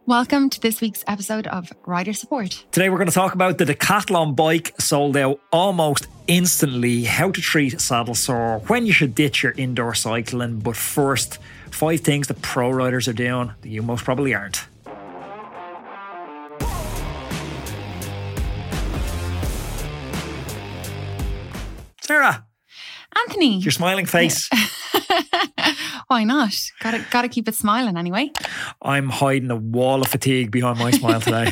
Welcome to this week's episode of Rider Support. Today we're going to talk about the Decathlon bike sold out almost instantly, how to treat saddle sore, when you should ditch your indoor cycling, but first, 5 things that pro riders are doing that you most probably aren't. Sarah. Anthony. Your smiling face. Why not? Gotta keep it smiling anyway. I'm hiding a wall of fatigue behind my smile today.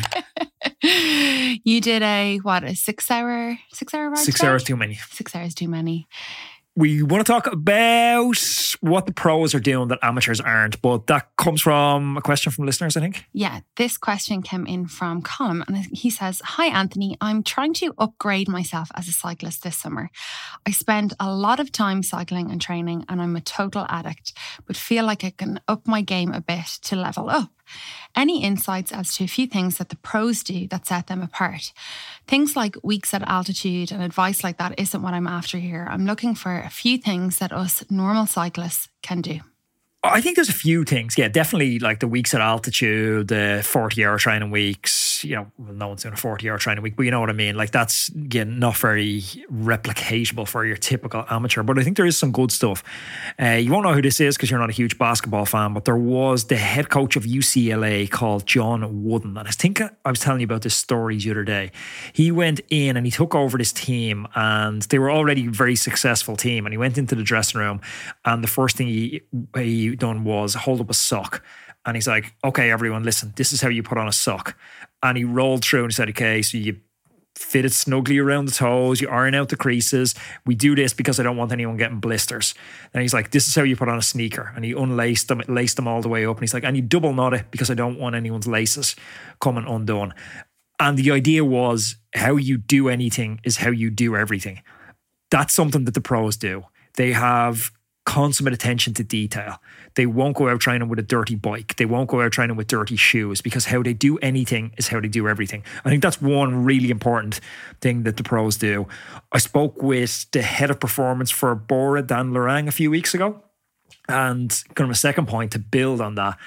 You did a 6 hour ride? 6 hours too many. 6 hours too many. We want to talk about what the pros are doing that amateurs aren't, but that comes from a question from listeners, I think. Yeah, this question came in from Colin and he says, "Hi Anthony, I'm trying to upgrade myself as a cyclist this summer. I spend a lot of time cycling and training and I'm a total addict, but feel like I can up my game a bit to level up. Any insights as to a few things that the pros do that set them apart? Things like weeks at altitude and advice like that isn't what I'm after here. I'm looking for a few things that us normal cyclists can do." I think there's a few things. Yeah, definitely like the weeks at altitude, the 40-hour training weeks. No one's doing a 40-hour training week, but you know what I mean. Like that's, again, not very replicatable for your typical amateur. But I think there is some good stuff. You won't know who this is because you're not a huge basketball fan, but there was the head coach of UCLA called John Wooden. And I think I was telling you about this story the other day. He went in and he took over this team and they were already a very successful team. And he went into the dressing room and the first thing he done was hold up a sock. And he's like, "Okay, everyone, listen, this is how you put on a sock." And he rolled through and he said, "Okay, so you fit it snugly around the toes, you iron out the creases. We do this because I don't want anyone getting blisters." And he's like, "This is how you put on a sneaker." And he unlaced them, laced them all the way up. And he's like, "And you double knot it because I don't want anyone's laces coming undone." And the idea was how you do anything is how you do everything. That's something that the pros do. They have consummate attention to detail. They won't go out training with a dirty bike. They won't go out training with dirty shoes because how they do anything is how they do everything. I think that's one really important thing that the pros do. I spoke with the head of performance for Bora, Dan Lorang, a few weeks ago. And kind of a second point to build on that,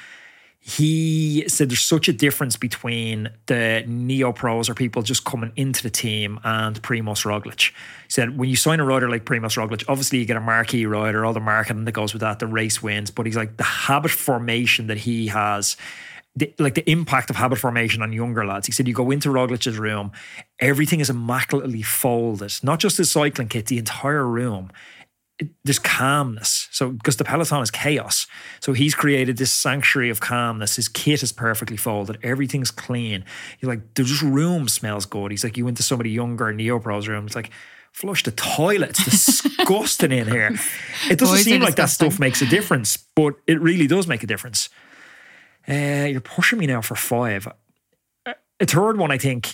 he said there's such a difference between the neo-pros or people just coming into the team and Primož Roglič. He said when you sign a rider like Primož Roglič, obviously you get a marquee rider, all the marketing that goes with that, the race wins, but he's like the habit formation that he has, the impact of habit formation on younger lads. He said you go into Roglic's room, everything is immaculately folded, not just his cycling kit, the entire room. There's calmness. So because the peloton is chaos. So he's created this sanctuary of calmness. His kit is perfectly folded. Everything's clean. He's like, the just room smells good. He's like, you went to somebody younger neo-pros room. It's like, flush the toilet. It's disgusting in here. It doesn't seem like that stuff makes a difference, but it really does make a difference. You're pushing me now for 5. A third one, I think,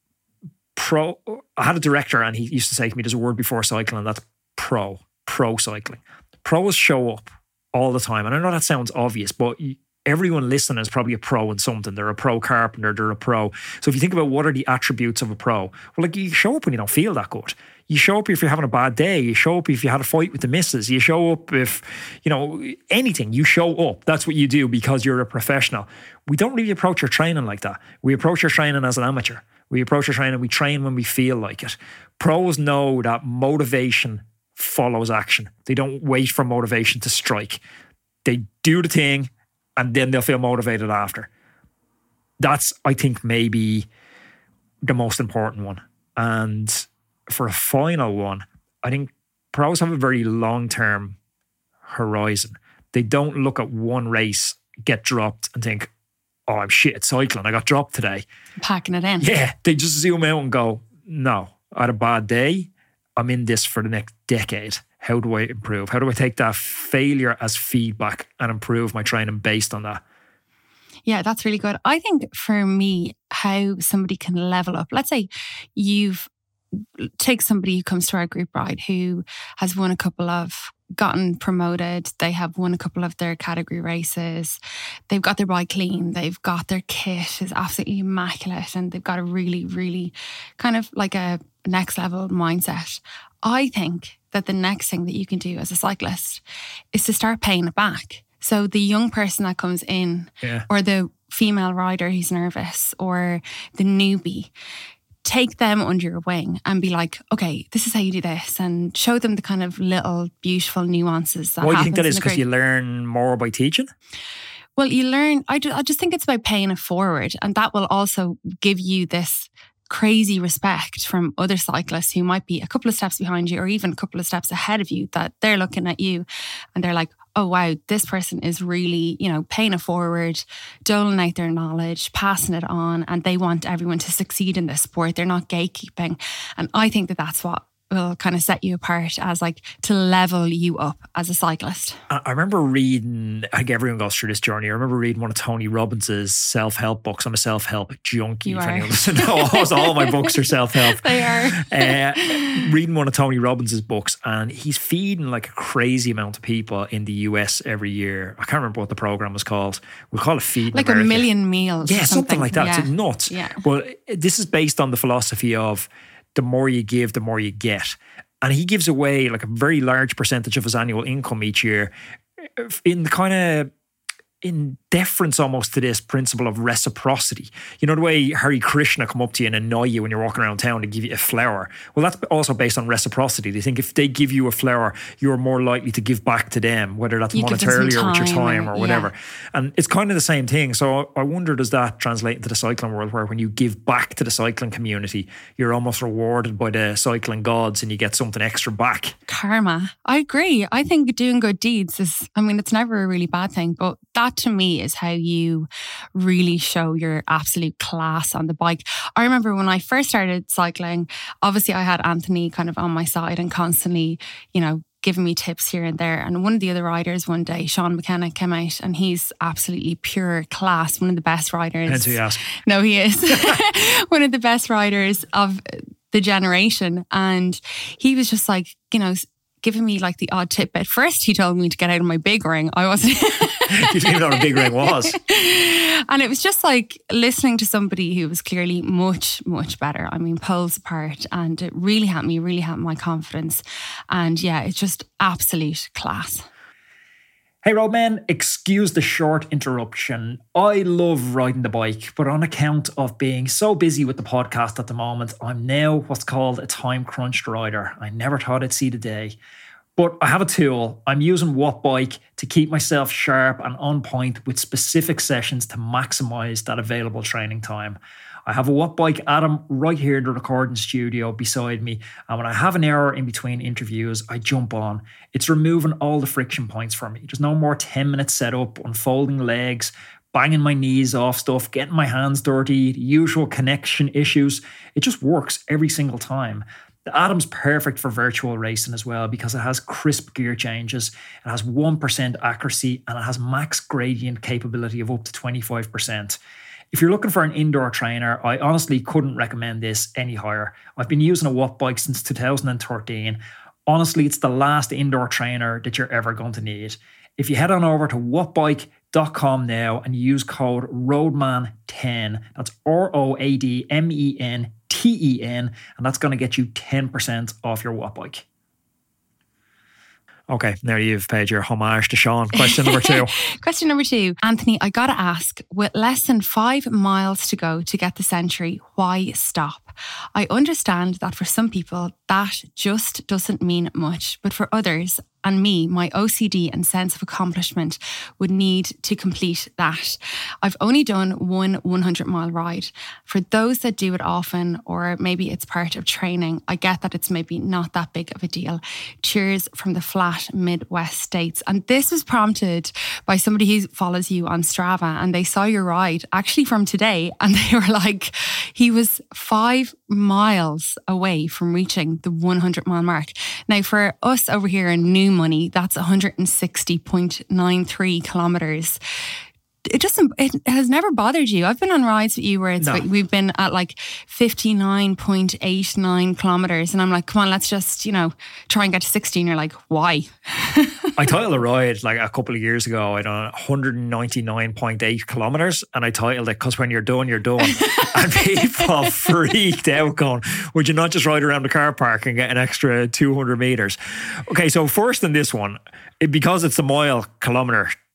I had a director and he used to say to me, there's a word before cycling and that's pro cycling. Pros show up all the time. And I know that sounds obvious, but everyone listening is probably a pro in something. They're a pro carpenter, they're a pro. So if you think about what are the attributes of a pro, well, like you show up when you don't feel that good. You show up if you're having a bad day. You show up if you had a fight with the missus. You show up if, anything. You show up. That's what you do because you're a professional. We don't really approach our training like that. We approach our training as an amateur. We approach our training, we train when we feel like it. Pros know that motivation follows action. They don't wait for motivation to strike. They do the thing and then they'll feel motivated after. That's, I think, maybe the most important one. And for a final one, I think pros have a very long-term horizon. They don't look at one race, get dropped and think, "Oh, I'm shit at cycling. I got dropped today." Packing it in. Yeah, they just zoom out and go, "No, I had a bad day. I'm in this for the next decade. How do I improve? How do I take that failure as feedback and improve my training based on that?" Yeah, that's really good. I think for me, how somebody can level up. Let's say take somebody who comes to our group ride who has gotten promoted. They have won a couple of their category races. They've got their bike clean. They've got their kit is absolutely immaculate and they've got a really, really kind of like a next level mindset. I think that the next thing that you can do as a cyclist is to start paying it back. So the young person that comes in or the female rider who's nervous or the newbie, take them under your wing and be like, okay, this is how you do this, and show them the kind of little beautiful nuances that Why do you think that happens is? in the Because you group. learn more by teaching? Well, you learn, I just think it's about paying it forward, and that will also give you this crazy respect from other cyclists who might be a couple of steps behind you or even a couple of steps ahead of you, that they're looking at you and they're like, oh wow, this person is really, paying it forward, doling out their knowledge, passing it on, and they want everyone to succeed in this sport. They're not gatekeeping. And I think that that's what will kind of set you apart, as like to level you up as a cyclist. I remember reading, I think everyone goes through this journey. I remember reading one of Tony Robbins' self-help books. I'm a self-help junkie. You if are. anyone doesn't know, all my books are self-help. They are. Reading one of Tony Robbins' books, and he's feeding like a crazy amount of people in the US every year. I can't remember what the program was called. We'll call it Feeding Like America. 1 million meals. Yeah, or something like that. Yeah. It's nuts. Yeah. Well, this is based on the philosophy of the more you give, the more you get. And he gives away like a very large percentage of his annual income each year in deference almost to this principle of reciprocity. You know, the way Hare Krishna come up to you and annoy you when you're walking around town to give you a flower. Well, that's also based on reciprocity. They think if they give you a flower, you're more likely to give back to them, whether that's You give them some monetarily or with your time time or or- whatever. And it's kind of the same thing. So I wonder, does that translate into the cycling world, where when you give back to the cycling community, you're almost rewarded by the cycling gods and you get something extra back? Karma. I agree. I think doing good deeds it's never a really bad thing, but that to me is how you really show your absolute class on the bike. I remember when I first started cycling, obviously I had Anthony kind of on my side and constantly, giving me tips here and there. And one of the other riders one day, Sean McKenna, came out, and he's absolutely pure class, one of the best riders. Depends who you ask. No, he is. One of the best riders of the generation. And he was just like, giving me like the odd tip. At first, he told me to get out of my big ring. I wasn't. You didn't even know what a big ring was. And it was just like listening to somebody who was clearly much, much better. I mean, poles apart. And it really helped me, really helped my confidence. And yeah, it's just absolute class. Hey Roadman, excuse the short interruption. I love riding the bike, but on account of being so busy with the podcast at the moment, I'm now what's called a time-crunched rider. I never thought I'd see the day. But I have a tool. I'm using Wattbike to keep myself sharp and on point with specific sessions to maximise that available training time. I have a Wattbike Atom right here in the recording studio beside me, and when I have an hour in between interviews, I jump on. It's removing all the friction points for me. There's no more 10-minute setup, unfolding legs, banging my knees off stuff, getting my hands dirty, the usual connection issues. It just works every single time. The Atom's perfect for virtual racing as well because it has crisp gear changes, it has 1% accuracy, and it has max gradient capability of up to 25%. If you're looking for an indoor trainer, I honestly couldn't recommend this any higher. I've been using a Wattbike since 2013. Honestly, it's the last indoor trainer that you're ever going to need. If you head on over to wattbike.com now and use code ROADMAN10, that's ROADMENTEN, and that's going to get you 10% off your Wattbike. Okay, there you've paid your homage to Sean. Question number 2. Question number 2. Anthony, I got to ask, with less than 5 miles to go to get the century, why stop? I understand that for some people, that just doesn't mean much, but for others, and me, my OCD and sense of accomplishment would need to complete that. I've only done one 100-mile ride. For those that do it often, or maybe it's part of training, I get that it's maybe not that big of a deal. Cheers from the flat Midwest states. And this was prompted by somebody who follows you on Strava, and they saw your ride actually from today, and they were like, he was 5 miles away from reaching the 100-mile mark. Now, for us over here in New Money, that's 160.93 kilometers. It has never bothered you. I've been on rides with you where it's like we've been at like 59.89 kilometers, and I'm like, come on, let's just, try and get to 60. And you're like, why? I titled a ride like a couple of years ago. I done 199.8 kilometers, and I titled it because when you're done, you're done. And people freaked out, going, would you not just ride around the car park and get an extra 200 meters? Okay, so first in this one, because it's a mile kilometer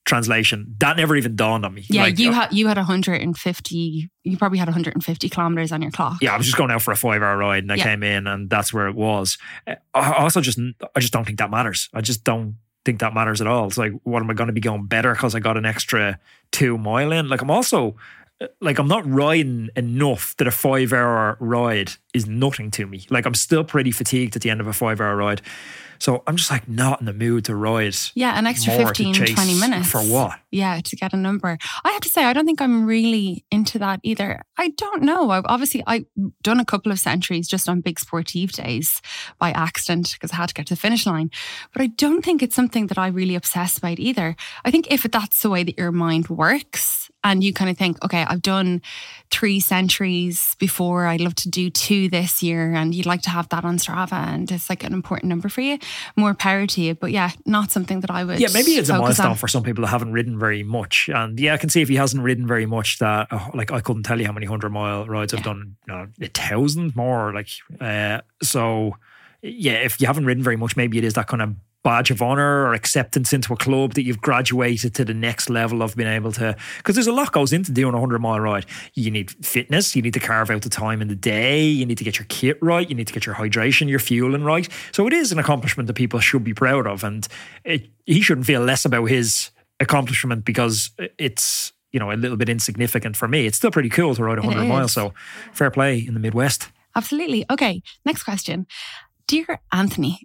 Translation, that never even dawned on me. Yeah, you had 150. You probably had 150 kilometers on your clock. Yeah, I was just going out for a 5-hour ride, and I came in, and that's where it was. I just don't think that matters. I just don't think that matters at all. It's like, what am I going to be going better because I got an extra 2 mile in? Like, I'm not riding enough that a 5-hour ride is nothing to me. Like, I'm still pretty fatigued at the end of a 5-hour ride. So I'm just like not in the mood to ride. Yeah, an extra 15, 20 minutes. For what? Yeah, to get a number. I have to say, I don't think I'm really into that either. I don't know. I've done a couple of centuries just on big sportive days by accident because I had to get to the finish line. But I don't think it's something that I really obsess about either. I think if that's the way that your mind works and you kind of think, okay, I've done 3 centuries before, I'd love to do 2 this year, and you'd like to have that on Strava and it's like an important number for you, more power to you. But yeah, not something that I would. Yeah, maybe it's a milestone for some people that haven't ridden very much. And yeah, I can see if he hasn't ridden very much that, like, I couldn't tell you how many 100-mile rides I've done, 1,000 more. So yeah, if you haven't ridden very much, maybe it is that kind of badge of honor or acceptance into a club that you've graduated to the next level of being able to, because there's a lot goes into doing a 100-mile ride. You need fitness, you need to carve out the time in the day, you need to get your kit right, you need to get your hydration, your fueling right. So it is an accomplishment that people should be proud of, and he shouldn't feel less about his accomplishment because it's, a little bit insignificant for me. It's still pretty cool to ride 100 miles, so fair play in the Midwest. Absolutely. Okay, next question. Dear Anthony.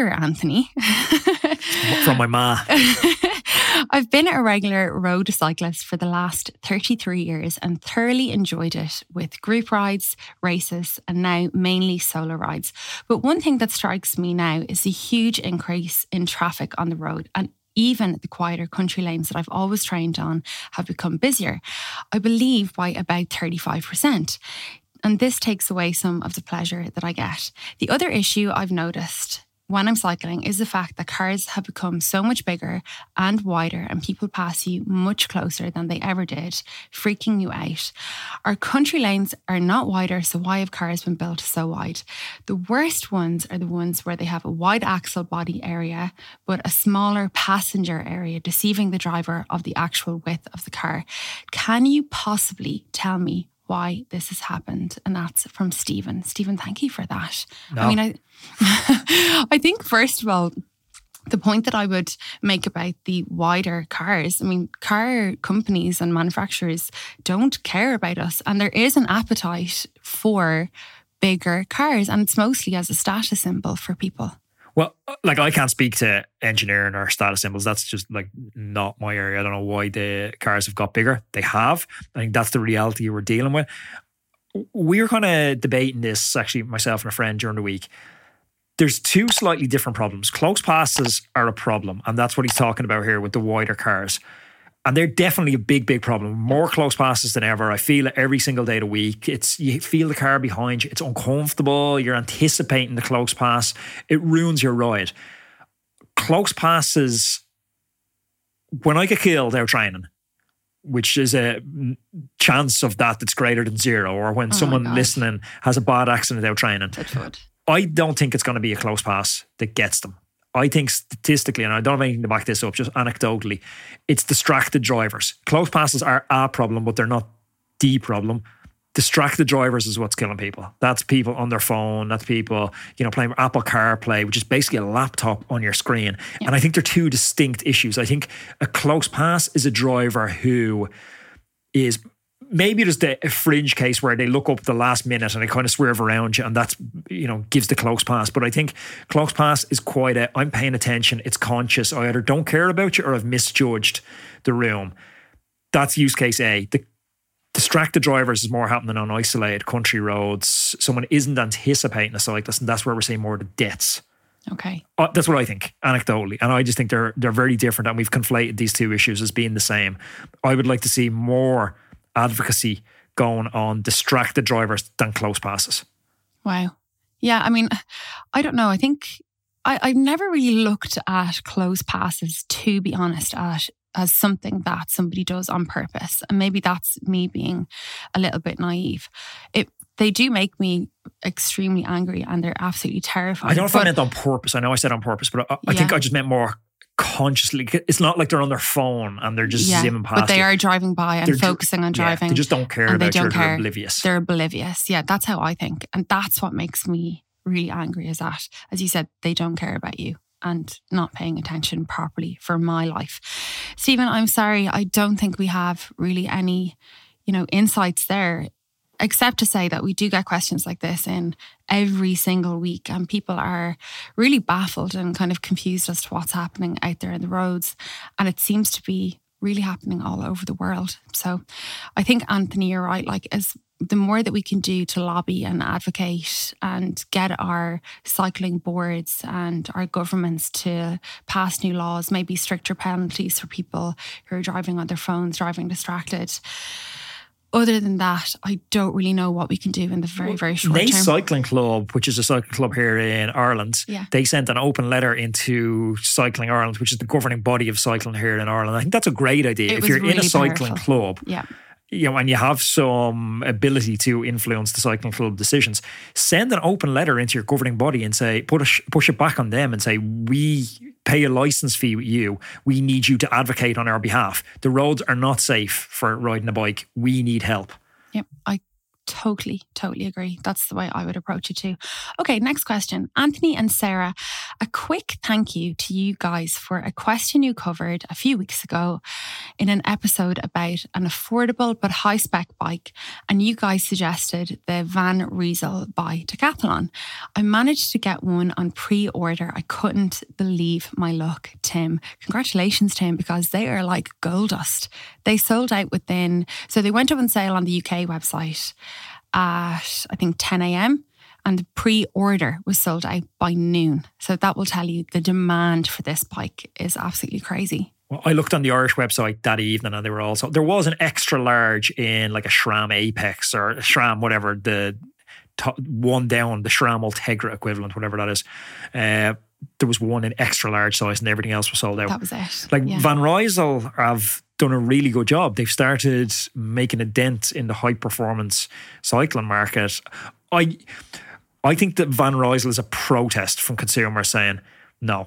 From my ma. I've been a regular road cyclist for the last 33 years and thoroughly enjoyed it with group rides, races, and now mainly solo rides. But one thing that strikes me now is the huge increase in traffic on the road, and even the quieter country lanes that I've always trained on have become busier, I believe by about 35%. And this takes away some of the pleasure that I get. The other issue I've noticed when I'm cycling is the fact that cars have become so much bigger and wider and people pass you much closer than they ever did, freaking you out. Our country lanes are not wider, so why have cars been built so wide? The worst ones are the ones where they have a wide axle body area, but a smaller passenger area, deceiving the driver of the actual width of the car. Can you possibly tell me why this has happened? And that's from Stephen. Stephen, thank you for that. No. I mean, I think first of all, the point that I would make about the wider cars, I mean, car companies and manufacturers don't care about us, and there is an appetite for bigger cars, and it's mostly as a status symbol for people. Well, like, I can't speak to engineering or status symbols. That's just like not my area. I don't know why the cars have got bigger. They have. I think that's the reality we're dealing with. We were kind of debating this, actually, myself and a friend during the week. There's 2 slightly different problems. Close passes are a problem, and that's what he's talking about here with the wider cars. And they're definitely a big, big problem. More close passes than ever. I feel it every single day of the week. You feel the car behind you. It's uncomfortable. You're anticipating the close pass. It ruins your ride. Close passes, when I get killed out training, which is a chance of that's greater than 0, or when someone listening has a bad accident out training, I don't think it's going to be a close pass that gets them. I think statistically, and I don't have anything to back this up, just anecdotally, it's distracted drivers. Close passes are a problem, but they're not the problem. Distracted drivers is what's killing people. That's people on their phone. That's people, playing Apple CarPlay, which is basically a laptop on your screen. Yeah. And I think they're 2 distinct issues. I think a close pass is a driver who is, maybe there's a fringe case where they look up at the last minute and they kind of swerve around you, and that's, gives the close pass. But I think close pass is quite I'm paying attention. It's conscious. I either don't care about you or I've misjudged the room. That's use case A. The distracted drivers is more happening on isolated country roads. Someone isn't anticipating a cyclist, and that's where we're seeing more of the deaths. Okay. That's what I think, anecdotally. And I just think they're very different, and we've conflated these 2 issues as being the same. I would like to see more advocacy going on distracted drivers than close passes. Wow. Yeah, I mean, I don't know. I think I've never really looked at close passes, to be honest, as something that somebody does on purpose. And maybe that's me being a little bit naive. They do make me extremely angry, and they're absolutely terrifying. I don't know if I meant on purpose. I know I said on purpose, but I think I just meant more consciously, it's not like they're on their phone and they're just zooming past. But they you. are driving by and focusing on driving. They just don't care and about they you. don't care. They're oblivious. They're oblivious. Yeah, that's how I think. And that's what makes me really angry, is that, as you said, they don't care about you and not paying attention properly for my life. Stephen, I'm sorry. I don't think we have really any, insights there, except to say that we do get questions like this in every single week, and people are really baffled and kind of confused as to what's happening out there in the roads. And it seems to be really happening all over the world. So I think, Anthony, you're right. Like, as the more that we can do to lobby and advocate and get our cycling boards and our governments to pass new laws, maybe stricter penalties for people who are driving on their phones, driving distracted. Other than that, I don't really know what we can do in the very, very short term. Naas Cycling Club, which is a cycling club here in Ireland, they sent an open letter into Cycling Ireland, which is the governing body of cycling here in Ireland. I think that's a great idea. If you're really in a cycling club, and you have some ability to influence the cycling club decisions, send an open letter into your governing body and say, push it back on them and say, we pay a license fee with you. We need you to advocate on our behalf. The roads are not safe for riding a bike. We need help. Yep, I totally agree. That's the way I would approach it too. Okay, next question. Anthony and Sarah, a quick thank you to you guys for a question you covered a few weeks ago in an episode about an affordable but high-spec bike, and you guys suggested the Van Rysel by Decathlon. I managed to get one on pre-order. I couldn't believe my luck, Tim. Congratulations, Tim, because they are like gold dust. They sold out so they went up on sale on the UK website at, I think, 10 a.m. and the pre-order was sold out by noon. So that will tell you the demand for this bike is absolutely crazy. Well, I looked on the Irish website that evening and there was an extra large in like a SRAM Apex or a SRAM, whatever, the one down, the SRAM Ultegra equivalent, whatever that is. There was one in extra large size and everything else was sold out. That was it. Van Rysel have done a really good job. They've started making a dent in the high performance cycling market. I think that Van Rysel is a protest from consumers saying, no,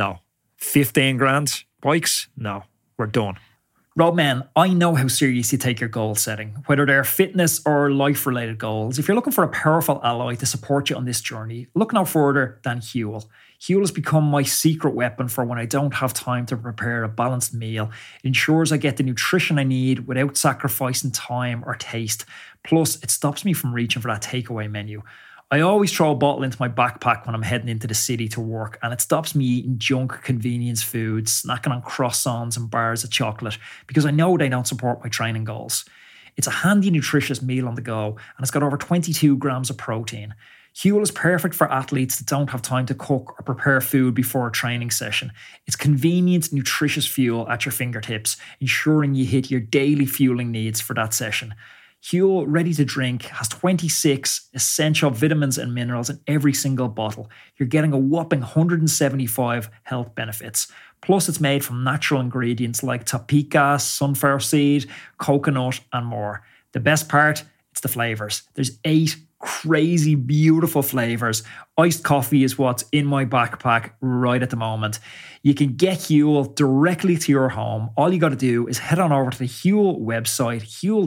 15 grand bikes, no, we're done. Roadman, I know how serious you take your goal setting, whether they're fitness or life-related goals. If you're looking for a powerful ally to support you on this journey, look no further than Huel. Huel has become my secret weapon for when I don't have time to prepare a balanced meal. It ensures I get the nutrition I need without sacrificing time or taste. Plus, it stops me from reaching for that takeaway menu. I always throw a bottle into my backpack when I'm heading into the city to work, and it stops me eating junk convenience foods, snacking on croissants and bars of chocolate, because I know they don't support my training goals. It's a handy, nutritious meal on the go, and it's got over 22 grams of protein. Huel is perfect for athletes that don't have time to cook or prepare food before a training session. It's convenient, nutritious fuel at your fingertips, ensuring you hit your daily fueling needs for that session. Huel Ready to Drink has 26 essential vitamins and minerals in every single bottle. You're getting a whopping 175 health benefits. Plus, it's made from natural ingredients like tapioca, sunflower seed, coconut, and more. The best part, it's the flavours. There's 8 crazy, beautiful flavours. Iced coffee is what's in my backpack right at the moment. You can get Huel directly to your home. All you got to do is head on over to the Huel website,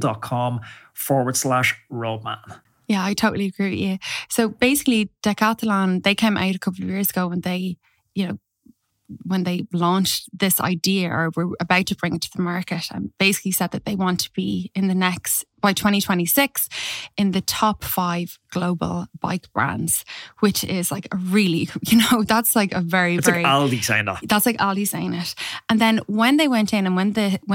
huel.com/roadman. Yeah, I totally agree with you. So basically, Decathlon, they came out a couple of years ago and they, when they launched this idea or were about to bring it to the market, and basically said that they want to be by 2026 in the top 5 global bike brands, which is like a really, that's like a very, it's very... like Aldi saying that. That's like Aldi saying it. And then when they went in and when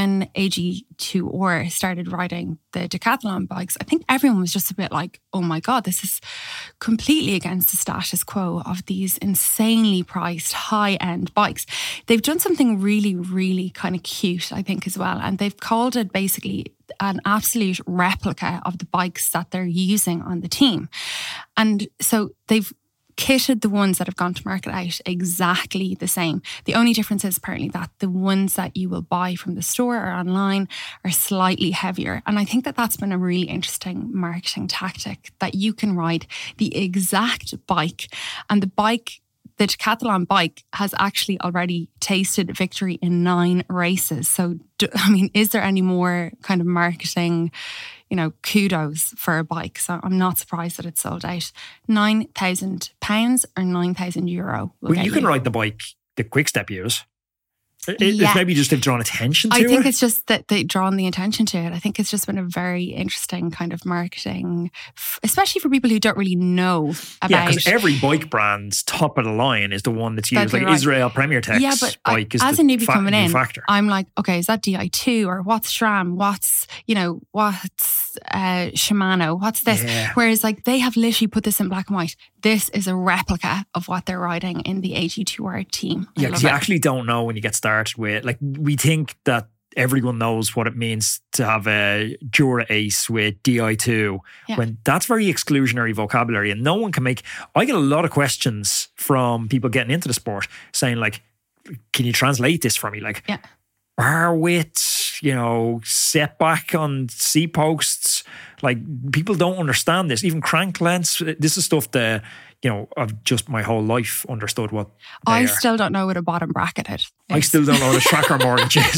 AG2R started riding the Decathlon bikes, I think everyone was just a bit like, oh my God, this is completely against the status quo of these insanely priced high-end bikes. They've done something really, really kind of cute, I think, as well. And they've called it basically an absolute replica of the bikes that they're using on the team. And so they've kitted the ones that have gone to market out exactly the same. The only difference is apparently that the ones that you will buy from the store or online are slightly heavier. And I think that that's been a really interesting marketing tactic, that you can ride the exact bike, and the bike the decathlon bike has actually already tasted victory in 9 races. So, is there any more kind of marketing, kudos for a bike? So I'm not surprised that it's sold out. £9,000 or €9,000. Well, you can ride the bike the Quick Step use. It's maybe just they've drawn attention to it. I think it's just that they've drawn the attention to it. I think it's just been a very interesting kind of marketing, especially for people who don't really know about. Yeah, because every bike brand's top of the line is the one that's used. Like right. Israel Premier Tech's bike is as a newbie coming in, factor. I'm like, okay, is that Di2 or what's SRAM? What's Shimano? What's this? Yeah. Whereas like they have literally put this in black and white. This is a replica of what they're riding in the AG2R team. Yeah, because you actually don't know when you get started with, like, we think that everyone knows what it means to have a Dura Ace with Di2 when that's very exclusionary vocabulary and no one can make. I get a lot of questions from people getting into the sport saying like, can you translate this for me? Like, bar width, setback on seat posts. Like, people don't understand this. Even crank lengths. This is stuff that, I've just my whole life understood what I still don't know what a bottom bracket is. I still don't know what a tracker mortgage is.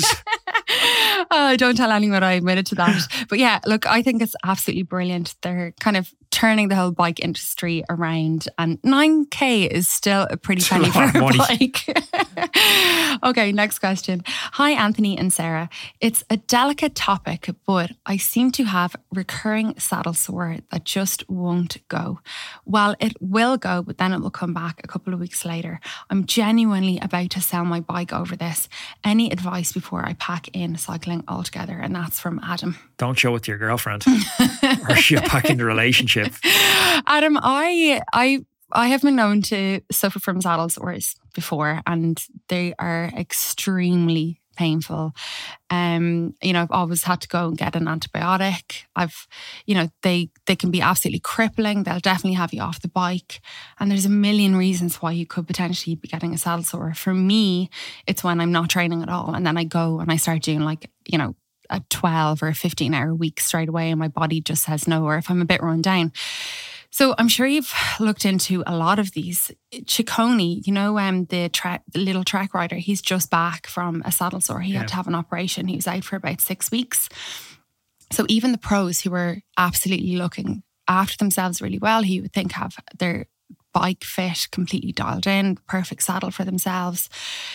Don't tell anyone I admitted to that. But yeah, look, I think it's absolutely brilliant. They're kind of turning the whole bike industry around, and 9K is still a pretty penny for a bike. Okay, next question. Hi, Anthony and Sarah. It's a delicate topic, but I seem to have recurring saddle sore that just won't go. Well, it will go, but then it will come back a couple of weeks later. I'm genuinely about to sell my bike over this. Any advice before I pack in cycling altogether? And that's from Adam. Don't show it to your girlfriend or she'll pack in the relationship. Adam, I have been known to suffer from saddle sores before, and they are extremely painful. I've always had to go and get an antibiotic. They can be absolutely crippling. They'll definitely have you off the bike. And there's a million reasons why you could potentially be getting a saddle sore. For me, it's when I'm not training at all. And then I go and I start doing a 12 or a 15-hour week straight away, and my body just says no, or if I'm a bit run down. So I'm sure you've looked into a lot of these. Ciccone, the little track rider, he's just back from a saddle sore. He had to have an operation. He was out for about 6 weeks. So even the pros who were absolutely looking after themselves really well, he would think have their bike fit completely dialed in, perfect saddle for themselves,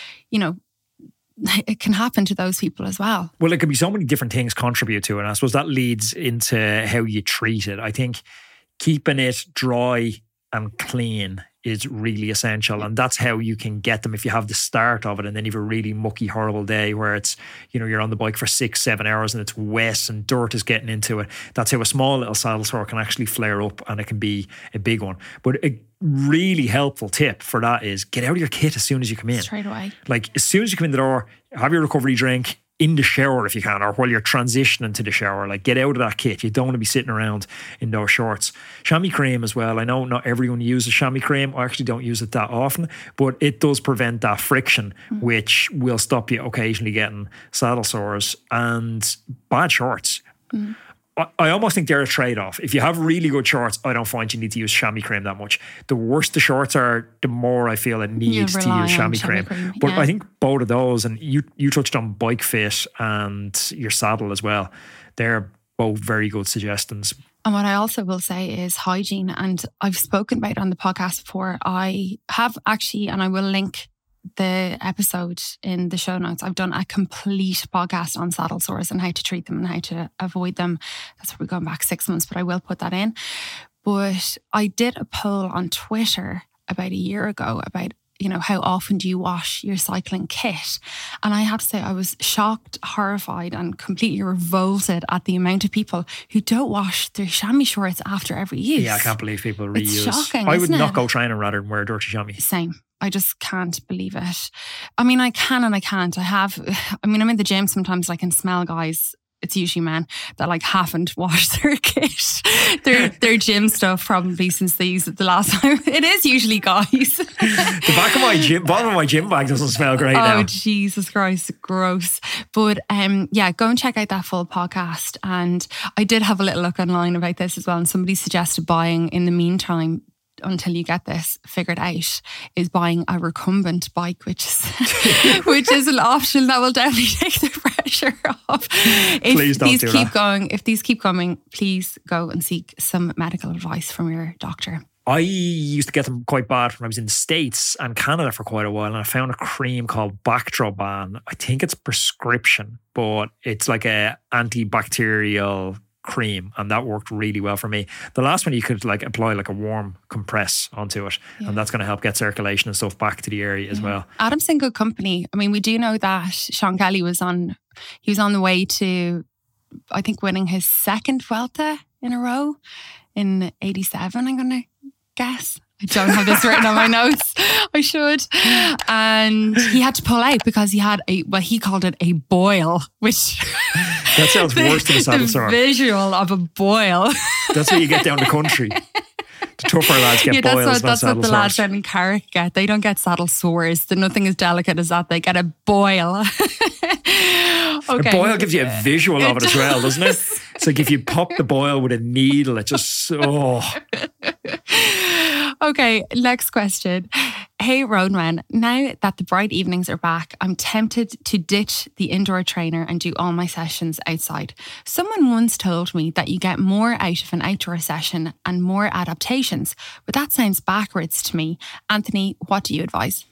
it can happen to those people as well. Well, it could be so many different things contribute to it. And I suppose that leads into how you treat it. I think keeping it dry and clean is really essential. And that's how you can get them if you have the start of it and then you have a really mucky, horrible day where it's, you're on the bike for 6-7 hours and it's wet and dirt is getting into it. That's how a small little saddle sore can actually flare up, and it can be a big one. But a really helpful tip for that is get out of your kit as soon as you come in. Straight away. Like, as soon as you come in the door, have your recovery drink in the shower if you can, or while you're transitioning to the shower. Like, get out of that kit. You don't want to be sitting around in those shorts. Chamois cream as well. I know not everyone uses chamois cream. I actually don't use it that often, but it does prevent that friction, which will stop you occasionally getting saddle sores. And bad shorts. I almost think they're a trade-off. If you have really good shorts, I don't find you need to use chamois cream that much. The worse the shorts are, the more I feel it needs to use chamois cream. But I think both of those, and you touched on bike fit and your saddle as well, they're both very good suggestions. And what I also will say is hygiene. And I've spoken about it on the podcast before. I have actually, and I will link the episode in the show notes, I've done a complete podcast on saddle sores and how to treat them and how to avoid them. That's probably going back 6 months, but I will put that in. But I did a poll on Twitter about a year ago about, how often do you wash your cycling kit? And I have to say, I was shocked, horrified, and completely revolted at the amount of people who don't wash their chamois shorts after every use. Yeah, I can't believe people reuse. It's shocking, I would not go training rather than wear dirty chamois. Same. I just can't believe it. I mean, I can and I can't. I'm in the gym sometimes, I can smell guys, it's usually men, that haven't washed their kit, their gym stuff probably since they used it the last time. It is usually guys. The bottom of my gym bag doesn't smell great now. Oh, Jesus Christ, gross. But go and check out that full podcast. And I did have a little look online about this as well. And somebody suggested buying, in the meantime, until you get this figured out is buying a recumbent bike, which is an option that will definitely take the pressure off. Please don't do that. If these keep coming, please go and seek some medical advice from your doctor. I used to get them quite bad when I was in the States and Canada for quite a while, and I found a cream called Bactroban. I think it's prescription, but it's like a antibacterial cream, and that worked really well for me. The last one, you could like apply like a warm compress onto it, and that's going to help get circulation and stuff back to the area as well. Adam's in good company. I mean, we do know that Sean Kelly was on the way to, I think, winning his second Vuelta in a row in 87, I'm going to guess. I don't have this written on my notes. I should. And he had to pull out because he had he called it a boil, which... That sounds worse than a saddle sore. The visual of a boil. That's what you get down the country. The tougher lads get boils, that's what the lads down in Carrick get. They don't get saddle sores. Nothing as delicate as that. They get a boil. Okay. A boil gives you a visual of it as well, doesn't it? It's like if you pop the boil with a needle, it just, Okay, next question. Hey, Roadman, now that the bright evenings are back, I'm tempted to ditch the indoor trainer and do all my sessions outside. Someone once told me that you get more out of an outdoor session and more adaptations, but that sounds backwards to me. Anthony, what do you advise?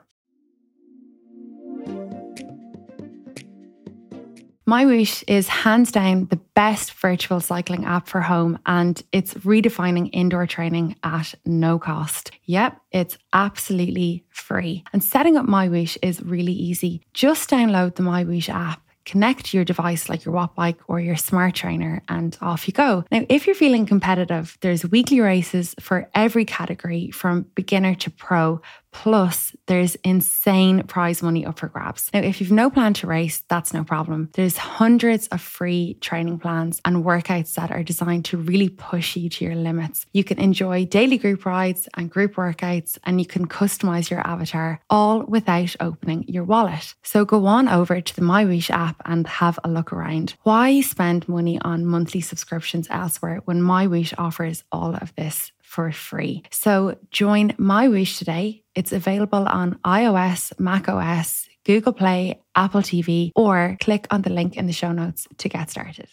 MyWhoosh is hands down the best virtual cycling app for home, and it's redefining indoor training at no cost. Yep, it's absolutely free. And setting up MyWhoosh is really easy. Just download the MyWhoosh app, connect your device like your Wattbike or your smart trainer, and off you go. Now, if you're feeling competitive, there's weekly races for every category from beginner to pro. Plus, there's insane prize money up for grabs. Now, if you've no plan to race, that's no problem. There's hundreds of free training plans and workouts that are designed to really push you to your limits. You can enjoy daily group rides and group workouts, and you can customize your avatar all without opening your wallet. So go on over to the MyWhoosh app and have a look around. Why spend money on monthly subscriptions elsewhere when MyWhoosh offers all of this for free? So join MyWhoosh today. It's available on iOS, macOS, Google Play, Apple TV, or click on the link in the show notes to get started.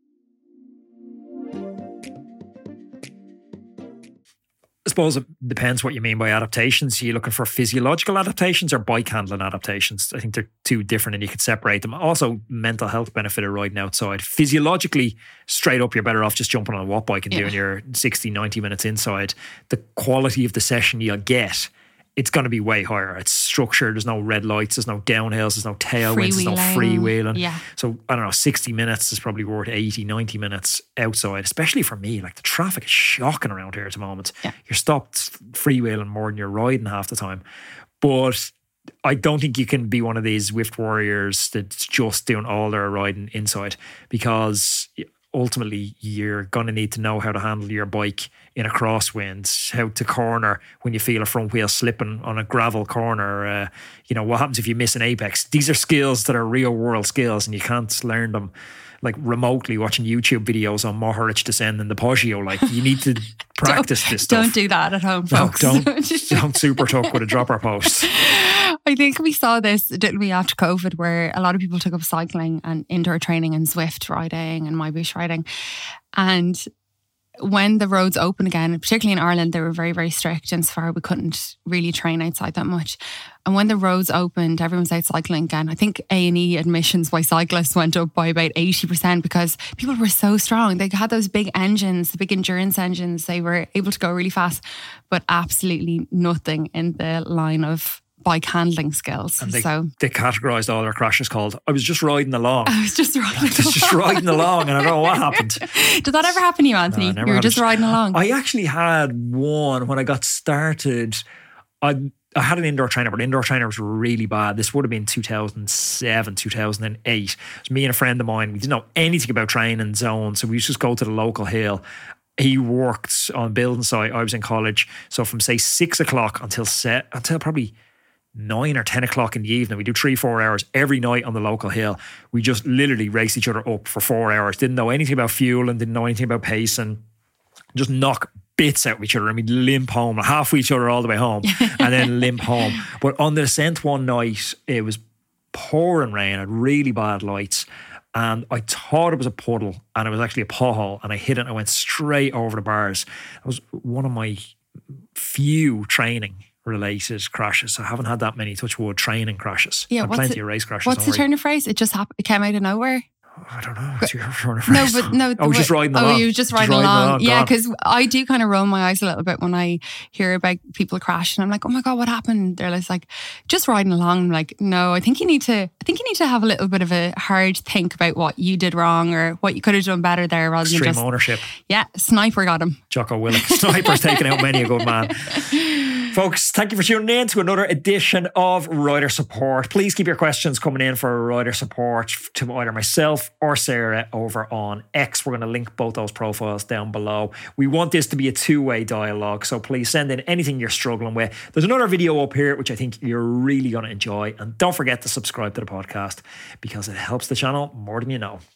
I suppose it depends what you mean by adaptations. Are you looking for physiological adaptations or bike handling adaptations? I think they're two different and you could separate them. Also, mental health benefit of riding outside. Physiologically, straight up, you're better off just jumping on a watt bike and doing your 60, 90 minutes inside. The quality of the session you'll get, it's going to be way higher. It's structured. There's no red lights. There's no downhills. There's no tailwinds. There's no freewheeling. Yeah. So, I don't know, 60 minutes is probably worth 80, 90 minutes outside, especially for me. Like the traffic is shocking around here at the moment. Yeah. You're stopped freewheeling more than you're riding half the time. But I don't think you can be one of these Zwift warriors that's just doing all their riding inside, because ultimately you're going to need to know how to handle your bike in a crosswind, how to corner when you feel a front wheel slipping on a gravel corner. What happens if you miss an apex? These are skills that are real world skills, and you can't learn them like remotely watching YouTube videos on Mohoric descending the Poggio. Like, you need to practice this stuff. Don't do that at home, folks. No, don't super tuck with a dropper post. I think we saw this, didn't we, after COVID, where a lot of people took up cycling and indoor training and Zwift riding and MyWhoosh riding. And when the roads open again, particularly in Ireland, they were very, very strict, and so far we couldn't really train outside that much. And when the roads opened, everyone's out cycling again. I think A&E admissions by cyclists went up by about 80% because people were so strong. They had those big engines, the big endurance engines. They were able to go really fast, but absolutely nothing in the line of bike handling skills. And they categorised all their crashes called, I was just riding along. I was just riding along and I don't know what happened. Did that ever happen to you, Anthony? No, you were just riding along. I actually had one when I got started. I had an indoor trainer, but indoor trainer was really bad. This would have been 2007, 2008. It was me and a friend of mine. We didn't know anything about training zones, so we used to just go to the local hill. He worked on building site. I was in college. So from say 6 o'clock until probably 9 or 10 o'clock in the evening, we do 3-4 hours every night on the local hill. We just literally race each other up for 4 hours. Didn't know anything about fuel and didn't know anything about pace, and just knock bits out of each other and we'd limp home, halfway each other all the way home and then limp home. But on the descent one night, it was pouring rain, had really bad lights, and I thought it was a puddle and it was actually a pothole, and I hit it and I went straight over the bars. It was one of my few training related crashes. I haven't had that many, touch wood, training crashes. Yeah, plenty of race crashes. What's the turn of phrase? It just happened. It came out of nowhere. I don't know. What's your turn of phrase? No. I was just riding along. Oh, you were just riding along. Yeah, God. because I do kind of roll my eyes a little bit when I hear about people crashing. I'm like, oh my God, what happened? They're like, just riding along. I'm like, no, I think you need to have a little bit of a hard think about what you did wrong or what you could have done better there, rather than just ownership. Yeah, sniper got him. Jocko Willock. Sniper's taking out many a good man. Folks, thank you for tuning in to another edition of Rider Support. Please keep your questions coming in for Rider Support to either myself or Sarah over on X. We're going to link both those profiles down below. We want this to be a two-way dialogue, so please send in anything you're struggling with. There's another video up here which I think you're really going to enjoy, and don't forget to subscribe to the podcast because it helps the channel more than you know.